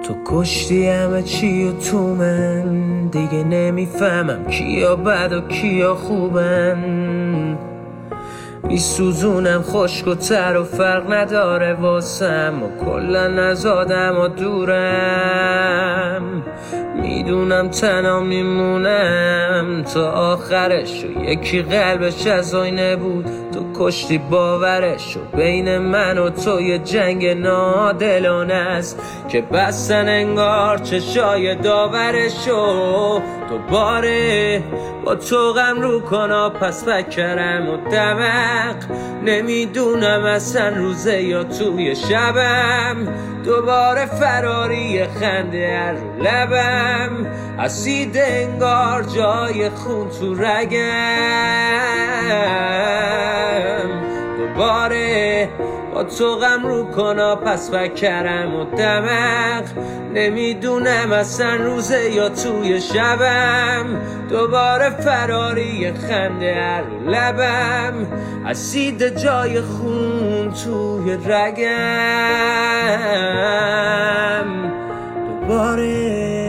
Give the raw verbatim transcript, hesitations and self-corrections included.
تو کشتی همه چی و تو من دیگه نمیفهمم کیا بد و کیا خوبن. میسوزونم خشک و تر و فرق نداره واسم و کلن از آدم و دورم. میدونم تنها میمونم تا آخرش و یکی قلبش از آینه بود تو کشتی باورش و بین من و تو یه جنگ نادلانه است که بستن انگار چشای داورشو. دوباره با تو غم رو کنا پس فکرم و دمق نمیدونم اصلا روزه یا توی شبم. دوباره فراری خنده هر رو لبم اسید انگار جای خون تو رگم. دوباره با تو غم رو کنا پس فکرم و دمق نمیدونم اصلا روزه یا توی شبم. دوباره فراری خنده هر رو لبم اسید جای خون توی رگم. دوباره